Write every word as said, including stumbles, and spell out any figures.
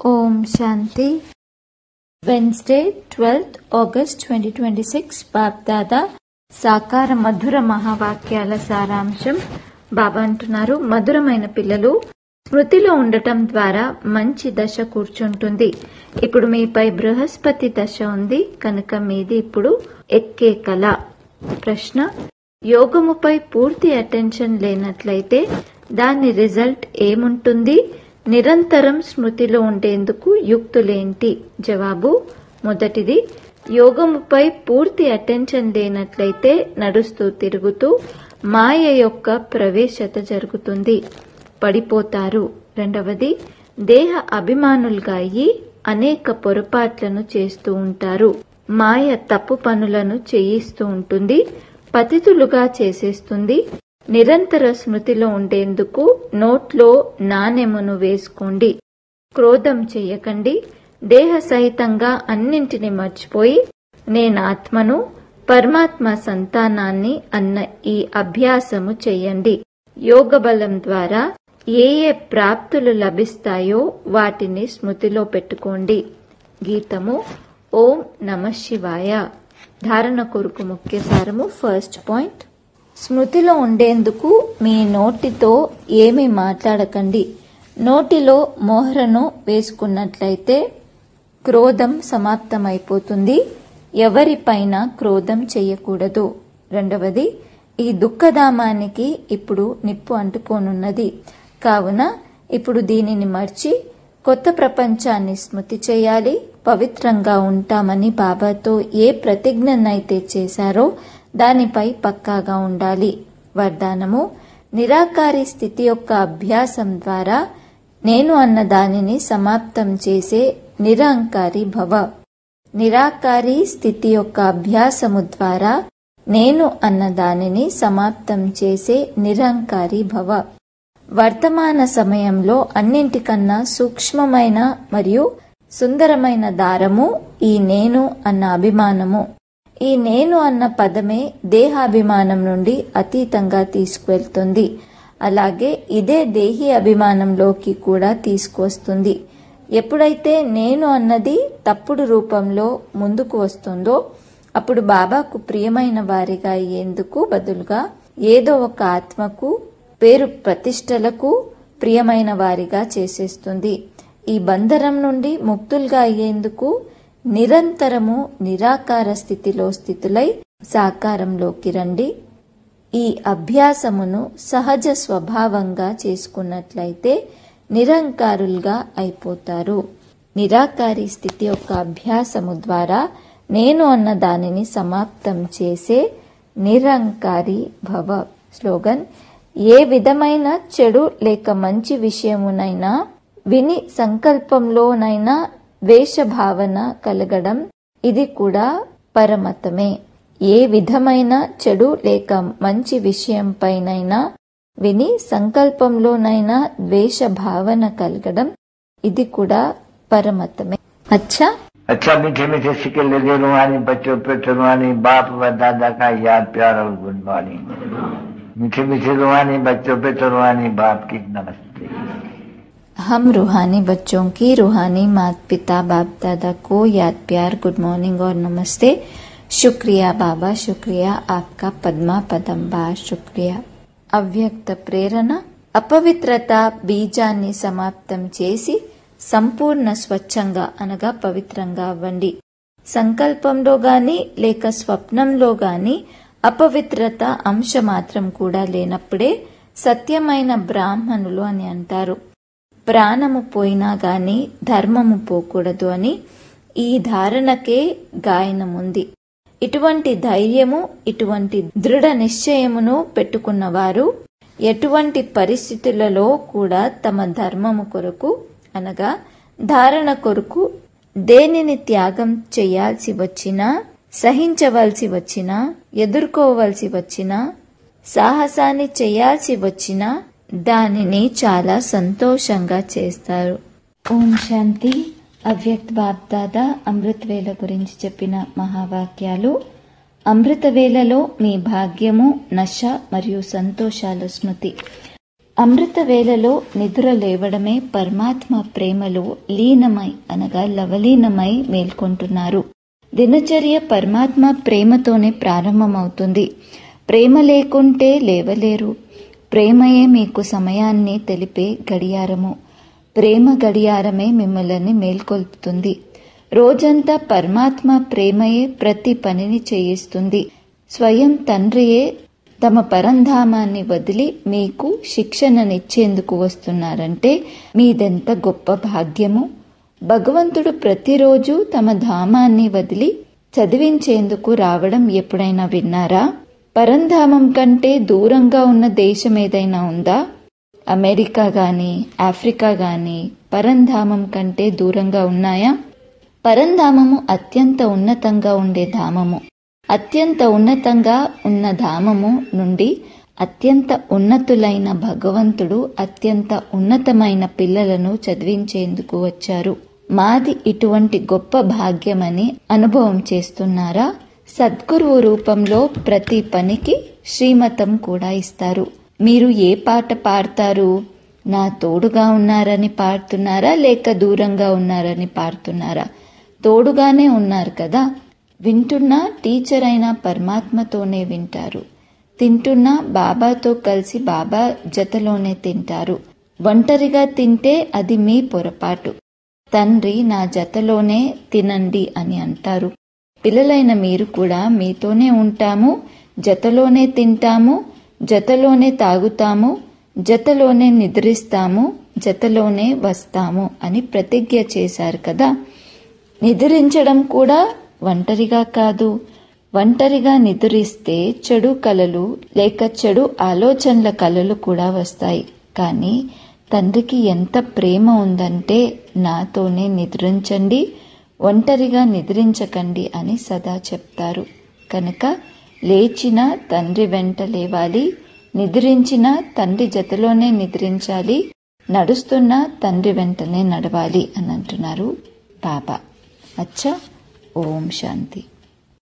ఓం Shanti. Wednesday twelfth August twenty twenty six Bapdada సాకార మధుర మహావాక్యాల సారాంశం. బాబా అంటున్నారు, మధురమైన పిల్లలు, స్మృతిలో ఉండటం ద్వారా మంచి దశ కూర్చుంటుంది. ఇప్పుడు మీపై బృహస్పతి దశ ఉంది కనుక మీది ఇప్పుడు ఎక్కే కళ. ప్రశ్న: యోగముపై పూర్తి అటెన్షన్ లేనట్లయితే దాని రిజల్ట్ ఏముంటుంది? నిరంతరం స్మృతిలో ఉండేందుకు యుక్తులేంటి? జవాబు: మొదటిది, యోగముపై పూర్తి అటెన్షన్ లేనట్లయితే నడుస్తూ తిరుగుతూ మాయ యొక్క ప్రవేశత జరుగుతుంది, పడిపోతారు. రెండవది, దేహ అభిమానులుగా అయ్యి అనేక పొరపాట్లను చేస్తూ ఉంటారు. మాయ తప్పు పనులను చేయిస్తూ ఉంటుంది, పతితులుగా చేసేస్తుంది. నిరంతర స్మృతిలో ఉండేందుకు నోట్లో నాణెమును వేసుకోండి. క్రోధం చెయ్యకండి. దేహ సహితంగా అన్నింటినీ మర్చిపోయి నేను ఆత్మను, పరమాత్మ సంతానాన్ని అన్న ఈ అభ్యాసము చెయ్యండి. యోగ బలం ద్వారా ఏ ఏ ప్రాప్తులు లభిస్తాయో వాటిని స్మృతిలో పెట్టుకోండి. గీతము: ఓం నమః శివాయ. ధారణ కొరకు ముఖ్య సారము. ఫస్ట్ పాయింట్: స్మృతిలో ఉండేందుకు మీ నోటితో ఏమీ మాట్లాడకండి. నోటిలో మోహరను వేసుకున్నట్లయితే క్రోధం సమాప్తమైపోతుంది. ఎవరిపైన క్రోధం చెయ్యకూడదు. రెండవది, ఈ దుఃఖధామానికి ఇప్పుడు నిప్పు అంటుకోనున్నది కావున ఇప్పుడు దీనిని మర్చి కొత్త ప్రపంచాన్ని స్మృతి చేయాలి. పవిత్రంగా ఉంటామని బాబాతో ఏ ప్రతిజ్ఞనైతే చేశారో దానిపై పక్కాగా ఉండాలి. వరదానము: నిరాకారి స్థితి యొక్క అభ్యాసం ద్వారా నేను అన్న దానిని సమాప్తం చేసే నిరహంకారి భవ. నిరాకారి స్థితి యొక్క అభ్యాసము ద్వారా నేను అన్న దానిని సమాప్తం చేసే నిరహంకారి భవ. వర్తమాన సమయంలో అన్నింటికన్నా సూక్ష్మమైన మరియు సుందరమైన దారము ఈ నేను అన్న అభిమానము. ఈ నేను అన్న పదమే దేహాభిమానం నుండి అతీతంగా తీసుకువెళ్తుంది. అలాగే ఇదే దేహి అభిమానంలోకి కూడా తీసుకువస్తుంది. ఎప్పుడైతే నేను అన్నది తప్పుడు రూపంలో ముందుకు వస్తుందో అప్పుడు బాబాకు ప్రియమైన వారిగా అయ్యేందుకు బదులుగా ఏదో ఒక ఆత్మకు, పేరు ప్రతిష్టలకు ప్రియమైన వారిగా చేసేస్తుంది. ఈ బంధనం నుండి ముక్తులుగా అయ్యేందుకు నిరంతరము నిరాకార స్థితిలో స్థితులై సాకారంలోకి రండి. ఈ అభ్యాసమును సహజ స్వభావంగా చేసుకున్నట్లయితే నిరహంకారులుగా అయిపోతారు. నిరాకారి స్థితి యొక్క అభ్యాసము ద్వారా నేను అన్న దానిని సమాప్తం చేసే నిరహంకారి భవ. స్లోగన్: ఏ విధమైన చెడు లేక మంచి విషయమునైనా విని సంకల్పంలోనైనా ద్వేషభావన కలగడం ఇది కూడా పరమతమే. ఏ విధమైన చెడు లేక మంచి విషయంపైనైనా విని సంకల్పంలోనైనా ద్వేష భావన కలగడం ఇది కూడా పరమతమే. అచ్చా अच्छा मीठे मीठे सिक्के लगे रूहानी बच्चों पे रूहानी बाप व दादा का याद प्यार और गुड मॉर्निंग. मीठे मीठे रूहानी बच्चों पे रूहानी बाप की नमस्ते. हम रूहानी बच्चों की रूहानी माता पिता बाप दादा को याद प्यार गुड मॉर्निंग और नमस्ते. शुक्रिया बाबा, शुक्रिया आपका पद्मा पदंबार, शुक्रिया. అవ్యక్త ప్రేరణ: అపవిత్రత బీజాన్ని సమాప్తం చేసి సంపూర్ణ స్వచ్ఛంగా అనగా పవిత్రంగా అవ్వండి. సంకల్పంలో గాని లేక స్వప్నంలో గాని అపవిత్రత అంశ మాత్రం కూడా లేనప్పుడే సత్యమైన బ్రాహ్మణులు అని అంటారు. ప్రాణము పోయినా గాని ధర్మము పోకూడదు అని ఈ ధారణకే గాయనముంది. ఇటువంటి ధైర్యము, ఇటువంటి దృఢ నిశ్చయమును పెట్టుకున్నవారు ఎటువంటి పరిస్థితులలో కూడా తమ ధర్మము కొరకు అనగా ధారణ కొరకు దేనిని త్యాగం చేయాల్సి వచ్చినా, సహించవలసి వచ్చినా, ఎదుర్కోవలసి వచ్చినా, సాహసాన్ని చేయాల్సి వచ్చినా దానిని చాలా సంతోషంగా చేస్తారు. ఓం శాంతి. అవ్యక్త బాబ్దాదా అమృత వేళ గురించి చెప్పిన మహావాక్యాలు. అమృత వేళలో మీ భాగ్యము, నశ మరియు సంతోషాల స్మృతి. అమృత వేళలో నిద్ర లేవడమే పరమాత్మ ప్రేమలో లీనమై అనగా లవలీనమై మేల్కొంటున్నారు. దినచర్య పరమాత్మ ప్రేమతోనే ప్రారంభమవుతుంది. ప్రేమ లేకుంటే లేవలేరు. ప్రేమయే మీకు సమయాన్ని తెలిపే గడియారము. ప్రేమ గడియారమే మిమ్మల్ని మేల్కొల్పుతుంది. రోజంతా పరమాత్మ ప్రేమయే ప్రతి పనిని చేయిస్తుంది. స్వయం తండ్రియే తమ పరంధామాన్ని వదిలి మీకు శిక్షణనిచ్చేందుకు వస్తున్నారంటే మీదెంత గొప్ప భాగ్యము. భగవంతుడు ప్రతిరోజు తమ ధామాన్ని వదిలి చదివించేందుకు రావడం ఎప్పుడైనా విన్నారా? పరంధామం కంటే దూరంగా ఉన్న దేశం ఏదైనా ఉందా? అమెరికా గాని ఆఫ్రికా గాని పరంధామం కంటే దూరంగా ఉన్నాయా? పరంధామము అత్యంత ఉన్నతంగా ఉండే ధామము. అత్యంత ఉన్నతంగా ఉన్న ధామము నుండి అత్యంత ఉన్నతులైన భగవంతుడు అత్యంత ఉన్నతమైన పిల్లలను చదివించేందుకు వచ్చారు. మాది ఇటువంటి గొప్ప భాగ్యమని అనుభవం చేస్తున్నారా? సద్గురువు రూపంలో ప్రతి పనికి శ్రీమతం కూడా ఇస్తారు. మీరు ఏ పాట పాడతారు? నా తోడుగా ఉన్నారని పాడుతున్నారా లేక దూరంగా ఉన్నారని పాడుతున్నారా? తోడుగానే ఉన్నారు కదా. వింటున్నా టీచర్ అయిన పరమాత్మతోనే వింటారు. తింటున్నా బాబాతో కలిసి బాబా జతలోనే తింటారు. ఒంటరిగా తింటే అది మీ పొరపాటు. తండ్రి నా జతలోనే తినండి అని అంటారు. పిల్లలైన మీరు కూడా మీతోనే ఉంటాము, జతలోనే తింటాము, జతలోనే తాగుతాము, జతలోనే నిద్రిస్తాము, జతలోనే వస్తాము అని ప్రతిజ్ఞ చేశారు కదా. నిద్రించడం కూడా ఒంటరిగా కాదు. ఒంటరిగా నిద్రిస్తే చెడు కలలు లేక చెడు ఆలోచనల కలలు కూడా వస్తాయి. కానీ తండ్రికి ఎంత ప్రేమ ఉందంటే నాతోనే నిద్రించండి, ఒంటరిగా నిద్రించకండి అని సదా చెప్తారు. కనుక లేచిన తండ్రి వెంట లేవాలి, నిద్రించిన తండ్రి జతలోనే నిద్రించాలి, నడుస్తున్న తండ్రి వెంటనే నడవాలి అని అంటున్నారు బాబా. అచ్చా, ఓం శాంతి.